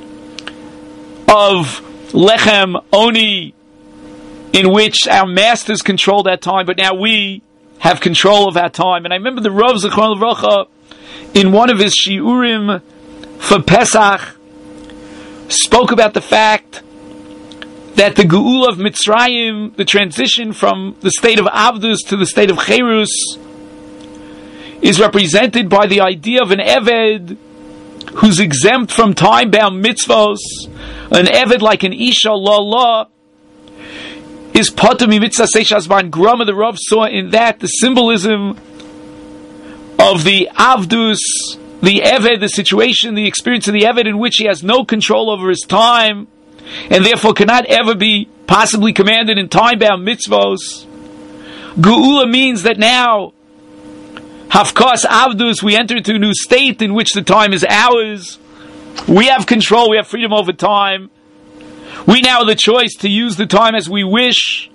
Speaker 1: of Lechem Oni, in which our masters controlled that time, but now we have control of our time. And I remember the Rav Zichron Livracha, in one of his shiurim for Pesach, spoke about the fact that the Geula of Mitzrayim, the transition from the state of Avdus to the state of Cherus, is represented by the idea of an Eved who's exempt from time-bound mitzvos, an Eved like an Isha La, is Potem Mitzvah Seishazman Grama. The Rav saw in that the symbolism of the Avdus, the Eved, the situation, the experience of the Eved in which he has no control over his time, and therefore cannot ever be possibly commanded in time-bound mitzvos. Geula means that now, Hafkas Avdus, we enter into a new state in which the time is ours. We have control, we have freedom over time. We now have the choice to use the time as we wish.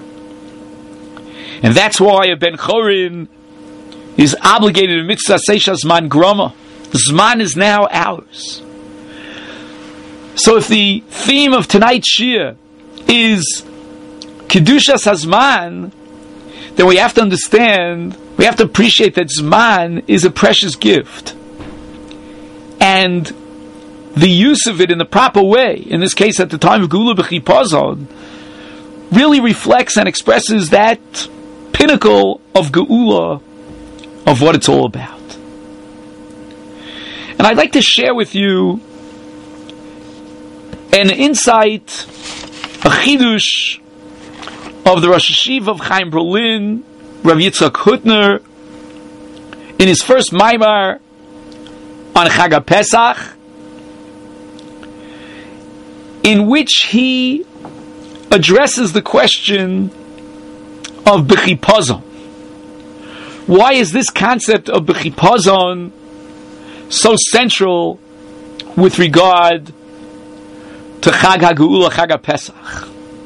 Speaker 1: And that's why a Ben Chorin is obligated in Mitzvah Seisha Zman Grama. Zman is now ours. So if the theme of tonight's Shir is Kedushas HaZman, then we have to understand, we have to appreciate that Zman is a precious gift. And the use of it in the proper way, in this case at the time of Geula b'Chipazon, really reflects and expresses that pinnacle of Geula, of what it's all about. And I'd like to share with you an insight, a chidush of the Rosh Hashiva of Chaim Berlin, Rav Yitzchak Hutner, in his first Maimar on Chag HaPesach, in which he addresses the question of b'Chipazon. Why is this concept of b'Chipazon so central with regard to Chag HaGeula, Chag HaPesach?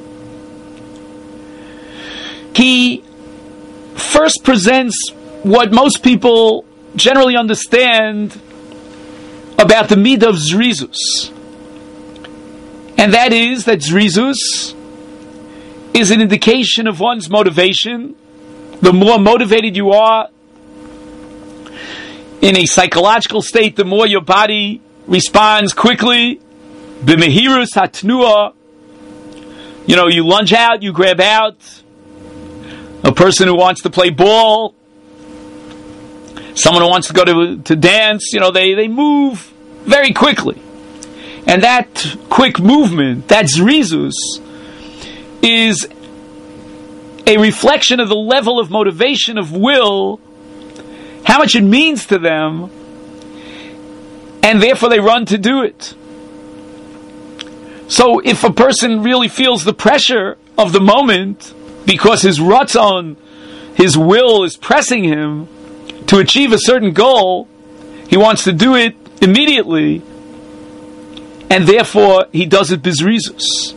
Speaker 1: He first presents what most people generally understand about the midah of Zrizus. And that is that Zrizus is an indication of one's motivation. The more motivated you are in a psychological state, the more your body responds quickly. B'mehirus hatnua. You lunge out, you grab out. A person who wants to play ball, someone who wants to go to dance, they move very quickly. And that quick movement, that zrizus, is a reflection of the level of motivation, of will, how much it means to them, and therefore they run to do it. So if a person really feels the pressure of the moment, because his ratzon, his will is pressing him to achieve a certain goal, he wants to do it immediately, and therefore he does it bizrizus.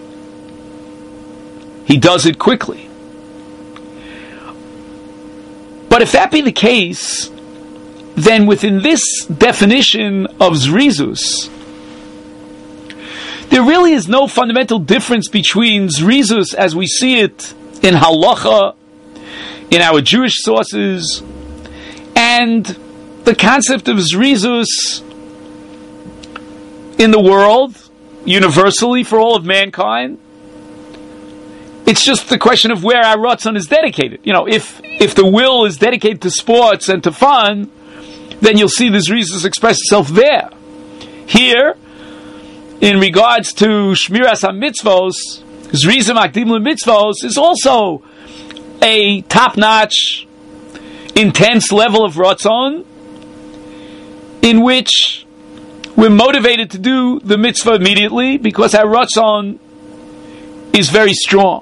Speaker 1: He does it quickly. But if that be the case, then within this definition of Zrizus, there really is no fundamental difference between Zrizus as we see it in Halacha, in our Jewish sources, and the concept of Zrizus in the world, universally for all of mankind. It's just the question of where our Ratzon is dedicated. If the will is dedicated to sports and to fun, then you'll see the Zrizus express itself there. Here, in regards to Shmiras HaMitzvos, Zrizim Akdim LeMitzvos is also a top-notch, intense level of Ratzon, in which we're motivated to do the mitzvah immediately because our Ratzon is very strong.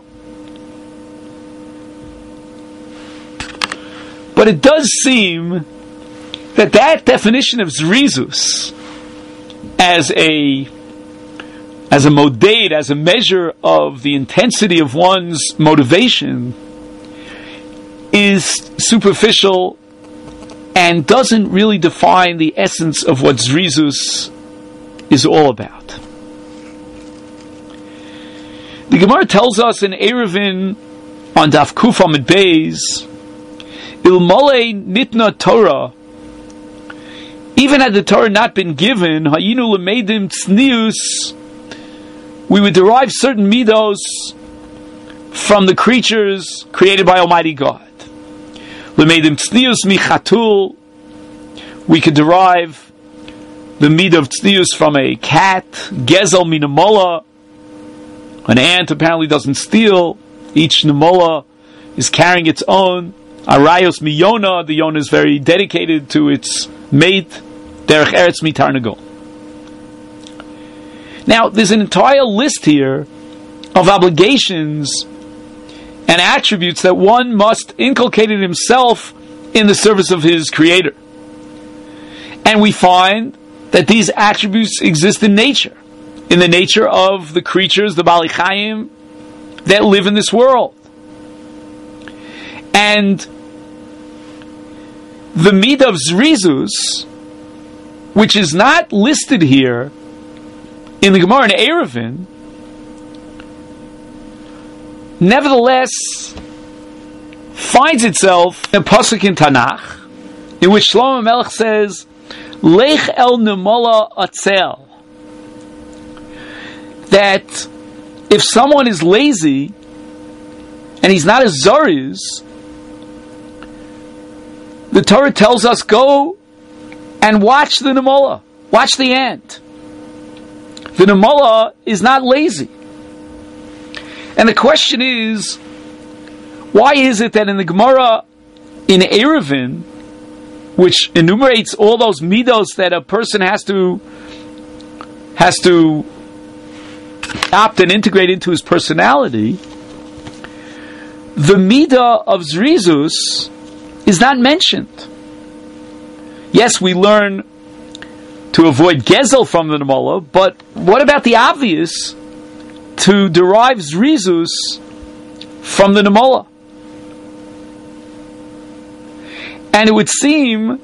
Speaker 1: But it does seem that definition of Zrizus as a modate, as a measure of the intensity of one's motivation, is superficial and doesn't really define the essence of what Zrizus is all about. The Gemara tells us in Eruvin on Daf Kuf Amud Beis, Ilmole Nitna Torah, even had the Torah not been given, Hayinu Lemeidim Tznius, we would derive certain midos from the creatures created by Almighty God. Lemeidim Tznius Michatul, we could derive the midah of Tznius from a cat. Gezel Minamola, an ant apparently doesn't steal. Each Namola is carrying its own. Arayos Miyona, the Yona is very dedicated to its mate. Derech Eretz Mitarnagol. Now, there's an entire list here of obligations and attributes that one must inculcate in himself in the service of his Creator. And we find that these attributes exist in nature, in the nature of the creatures, the Bali Chayim, that live in this world. And the midah of Zrizus, which is not listed here in the Gemara in Eruvin, nevertheless finds itself in a pasuk in Tanakh, in which Shlomo Melech says, Lech el nemola atzel, that if someone is lazy and he's not a zariz, the Torah tells us, go and watch the nemola, watch the ant. The nemola is not lazy. And the question is, why is it that in the Gemara in Eruvin, which enumerates all those midos that a person has to adopt and integrate into his personality, the midah of Zrizus is not mentioned. Yes, we learn to avoid gezel from the nemola, but what about the obvious, to derive Zrizus from the nemola? And it would seem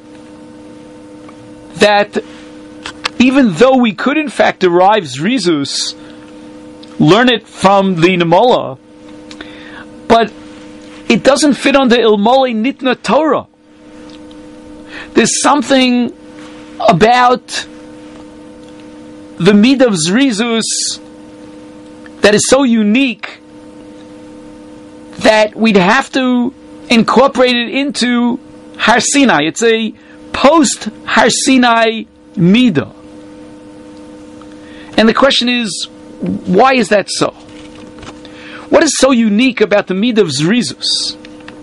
Speaker 1: that even though we could in fact derive Zrizus, learn it from the nemola, but it doesn't fit under Ilmole Nitna Torah. There's something about the midah of Zrizus that is so unique that we'd have to incorporate it into Har Sinai. It's a post-Har Sinai midah. And the question is, why is that so? What is so unique about the midah of Zrizus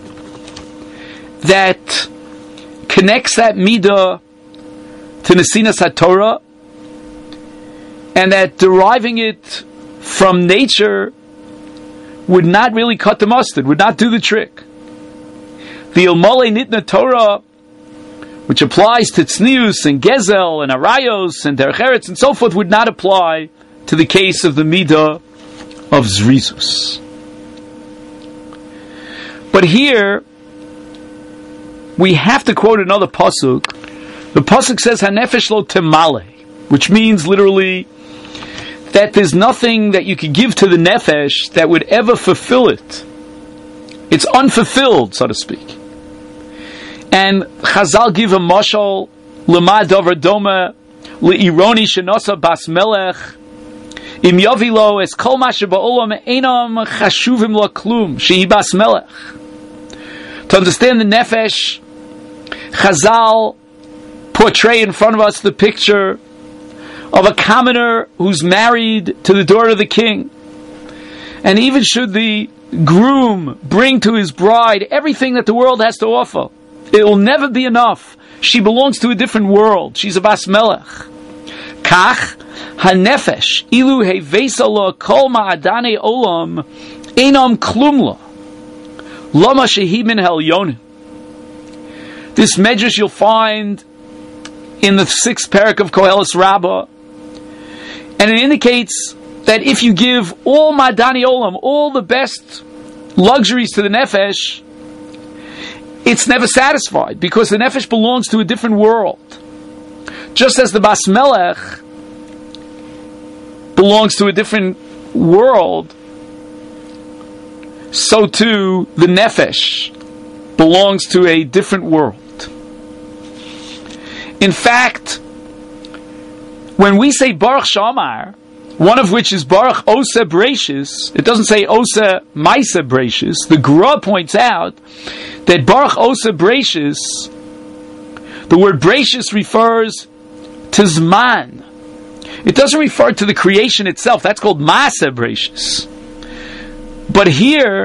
Speaker 1: that connects that midah to Nesinas HaTorah, and that deriving it from nature would not really cut the mustard, would not do the trick? The Ilmole Nitna Torah, which applies to Tznius and Gezel and Arayos and Derech Eretz and so forth, would not apply to the case of the midah of Zrizus. But here we have to quote another pasuk The pasuk says hanefesh lo temale, which means literally that there's nothing that you could give to the nefesh that would ever fulfill it. It's unfulfilled, so to speak. And Chazal give a mashal l'ma davar doma le'ironi shenosa bas melech im yavilo es kol ma sheba'olam einam chashuvim lo klum shehi bas melech. To understand the nefesh, Chazal portray in front of us the picture of a commoner who's married to the daughter of the king. And even should the groom bring to his bride everything that the world has to offer, it will never be enough. She belongs to a different world. She's a bas melech. Kach hanefesh ilu hevesala kol ma'adane olam einam klumla lama shehi min helyonim. This medrash you'll find in the 6th parak of Koheles Rabbah, and it indicates that if you give all Madani Olam, all the best luxuries to the Nefesh, it's never satisfied, because the Nefesh belongs to a different world. Just as the Bas Melech belongs to a different world, so too the Nefesh belongs to a different world. In fact, when we say Baruch Shamar, one of which is Baruch Osa Breishis, it doesn't say Osa Maisa Breishis. The Gra points out that Baruch Osa Breishis, the word Breishis refers to Zman. It doesn't refer to the creation itself. That's called Masa Breishis. But here,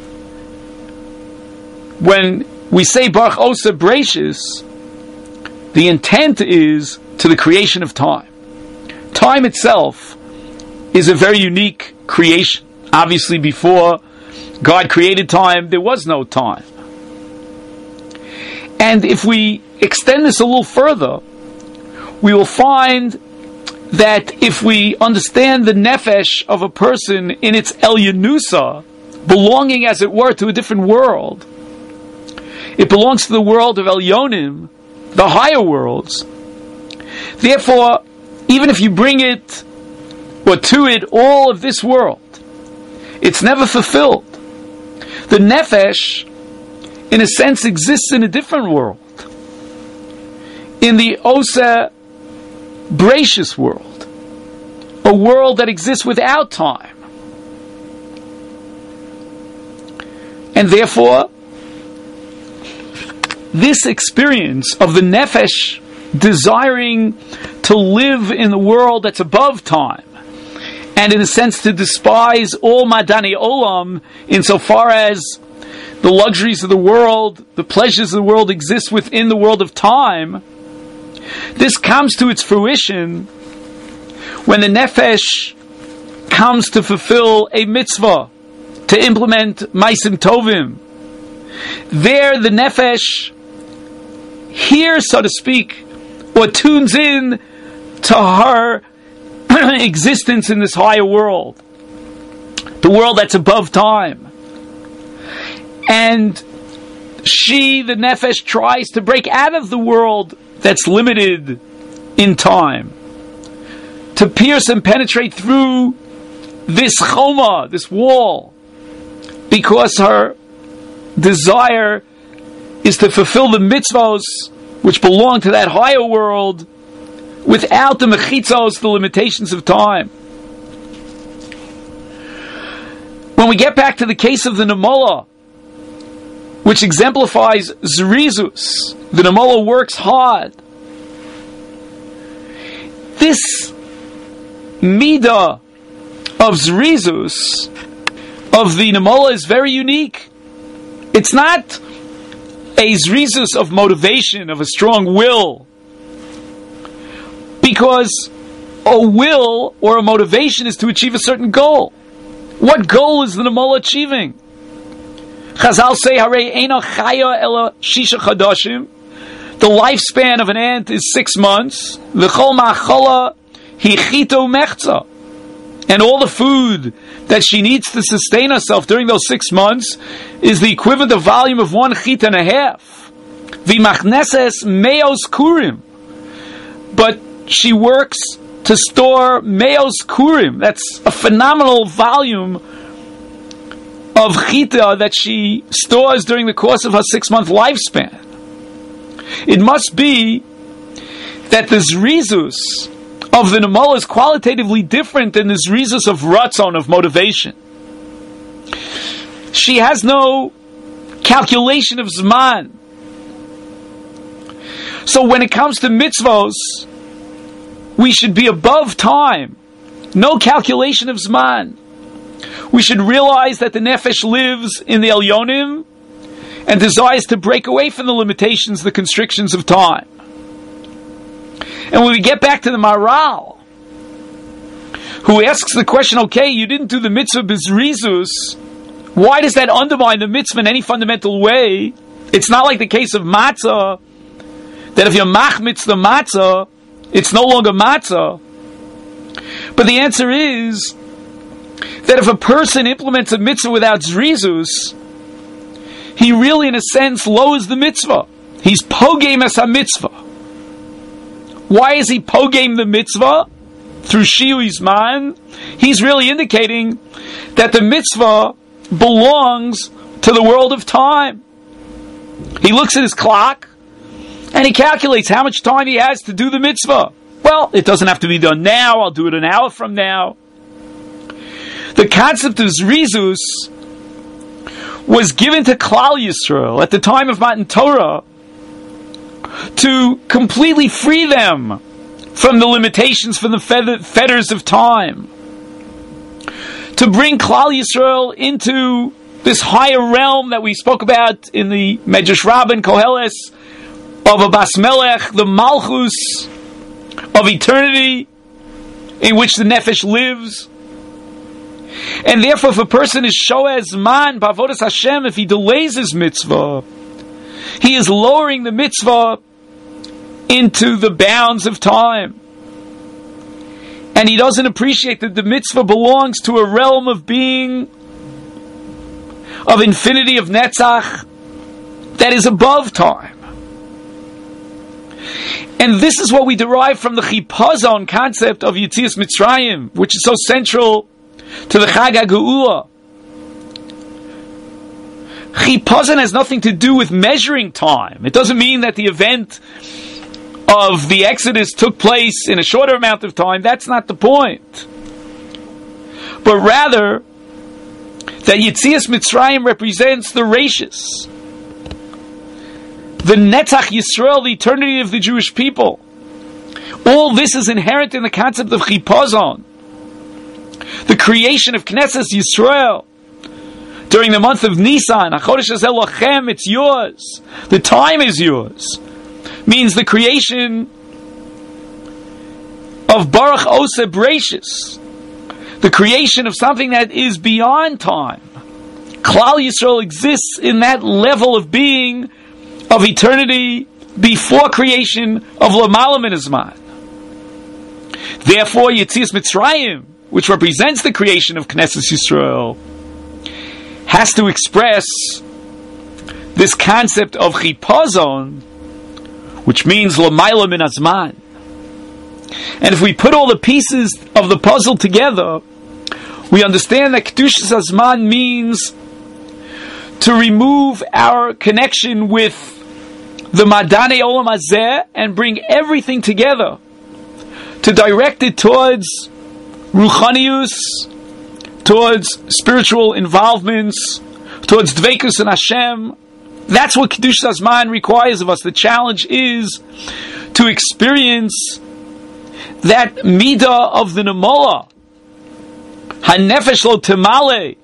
Speaker 1: when we say Baruch Osa Breishis, the intent is to the creation of time. Time itself is a very unique creation. Obviously, before God created time, there was no time. And if we extend this a little further, we will find that if we understand the nefesh of a person in its elyonusa, belonging as it were to a different world, it belongs to the world of elyonim, the higher worlds. Therefore, even if you bring it or to it all of this world, it's never fulfilled. The nefesh, in a sense, exists in a different world, in the Osa Breishis world, a world that exists without time. And therefore, this experience of the nefesh desiring to live in the world that's above time, and in a sense to despise all Madani Olam, insofar as the luxuries of the world, the pleasures of the world exist within the world of time, this comes to its fruition when the nefesh comes to fulfill a mitzvah, to implement Maisim Tovim. There the nefesh hears, so to speak, or tunes in to her existence in this higher world, the world that's above time. And she, the nefesh, tries to break out of the world that's limited in time, to pierce and penetrate through this choma, this wall, because her desire is to fulfill the mitzvos which belong to that higher world without the mechitzos, the limitations of time. When we get back to the case of the Nemola, which exemplifies Zrizus, the Nemola works hard. This midah of Zrizus of the Nemola is very unique. It's not a Zrizus of motivation, of a strong will, because a will or a motivation is to achieve a certain goal. What goal is the Nemola achieving? Chazal say, Harei eino chaya ela shisha chadashim. The lifespan of an ant is 6 months. V'chol ma'achala hichito mechza. And all the food that she needs to sustain herself during those 6 months is the equivalent of volume of 1 chit and a half. V'machneses meos kurim. but she works to store Meos Kurim. That's a phenomenal volume of chita that she stores during the course of her 6-month lifespan. It must be that the zrizus of the Nemola is qualitatively different than the zrizus of ratzon, of motivation. She has no calculation of zman. So when it comes to mitzvos, we should be above time. No calculation of zman. We should realize that the nefesh lives in the Elyonim and desires to break away from the limitations, the constrictions of time. And when we get back to the Maharal, who asks the question, okay, you didn't do the mitzvah b'zrizus, why does that undermine the mitzvah in any fundamental way? It's not like the case of matzah, that if you're machmitz the matzah, it's no longer matzah. But the answer is that if a person implements a mitzvah without zrizus, he really, in a sense, lowers the mitzvah. He's pogem as a mitzvah. Why is he pogem the mitzvah? Through shiui zman, he's really indicating that the mitzvah belongs to the world of time. He looks at his clock and he calculates how much time he has to do the mitzvah. Well, it doesn't have to be done now. I'll do it an hour from now. The concept of zrizus was given to Klal Yisrael at the time of Matan Torah to completely free them from the limitations, from the fetters of time, to bring Klal Yisrael into this higher realm that we spoke about in the Medrash Rabbah and Koheles of a Bas Melech, the Malchus of eternity in which the Nefesh lives. And therefore, if a person is shoez man b'avodas Hashem, if he delays his mitzvah, he is lowering the mitzvah into the bounds of time. And he doesn't appreciate that the mitzvah belongs to a realm of being, of infinity, of netzach, that is above time. And this is what we derive from the chipazon concept of Yetzias Mitzrayim, which is so central to the Chag HaGeula. Chipazon has nothing to do with measuring time. It doesn't mean that the event of the Exodus took place in a shorter amount of time. That's not the point. But rather, that Yetzias Mitzrayim represents the Reishis, the Netzach Yisrael, the eternity of the Jewish people. All this is inherent in the concept of Chipazon, the creation of Knesset Yisrael during the month of Nisan. HaChodesh Hazeh Lachem, it's yours. The time is yours. Means the creation of Baruch Oseh Bereishis, the creation of something that is beyond time. Klal Yisrael exists in that level of being, of eternity, before creation of L'malam min Hazman. Therefore, Yetzias Mitzrayim, which represents the creation of Knesset Yisrael, has to express this concept of Chipazon, which means L'malam min Hazman. And if we put all the pieces of the puzzle together, we understand that Kedushas Hazman means to remove our connection with the Madane Olam Hazeh and bring everything together, to direct it towards Ruchanius, towards spiritual involvements, towards Dveikus and Hashem. That's what Kedushas Hazman requires of us. The challenge is to experience that midah of the Nemola, Hanefesh lo temale,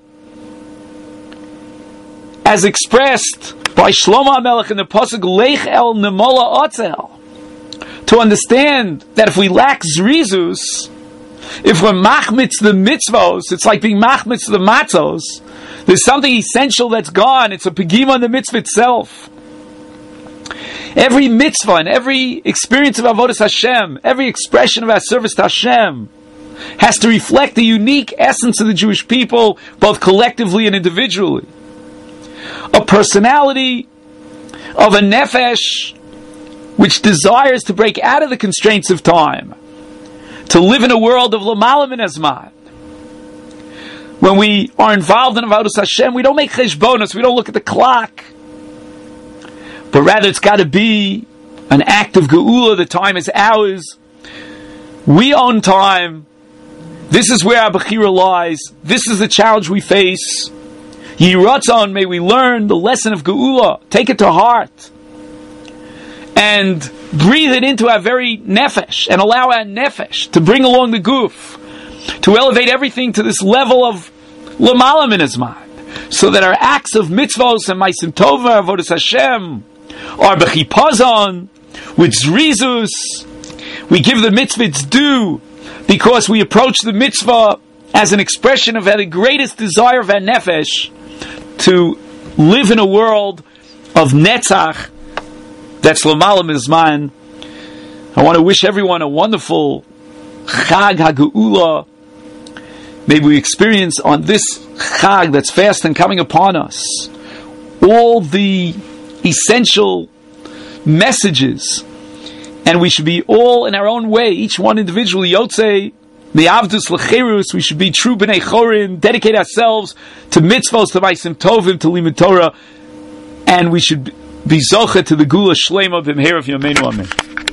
Speaker 1: as expressed by Shlomo HaMelech in the pasuk Lech el Nemola Otzel, to understand that if we lack zrizus, if we're machmitz the mitzvos, it's like being machmitz the matzos. There's something essential that's gone. It's a pegima on the mitzvah itself. Every mitzvah and every experience of avodas Hashem, every expression of our service to Hashem, has to reflect the unique essence of the Jewish people, both collectively and individually. A personality of a nefesh which desires to break out of the constraints of time, to live in a world of L'malam min hazman. When we are involved in Avodas Hashem, we don't make cheshbonos, we don't look at the clock, but rather it's got to be an act of geula. The time is ours. We own time. This is where our bechira lies. This is the challenge we face. Yiratzon, may we learn the lesson of geula, take it to heart, and breathe it into our very nefesh, and allow our nefesh to bring along the guf, to elevate everything to this level of l'malam min hazman, so that our acts of mitzvos and ma'asim tova, avodas Hashem, are b'chipazon, with zrizus. We give the mitzvah its due, because we approach the mitzvah as an expression of the greatest desire of our nefesh, to live in a world of netzach, that's l'malam min hazman. I want to wish everyone a wonderful Chag HaGeula. May we experience on this Chag that's fast and coming upon us all the essential messages, and we should be all in our own way, each one individually, Yotzei Me'avdus L'cherus. We should be true B'nei Chorin, dedicate ourselves to mitzvos, to ma'asim tovim, to limud Torah, and we should be zocheh to the Gula Shlema b'mheirav Yameinu Amen.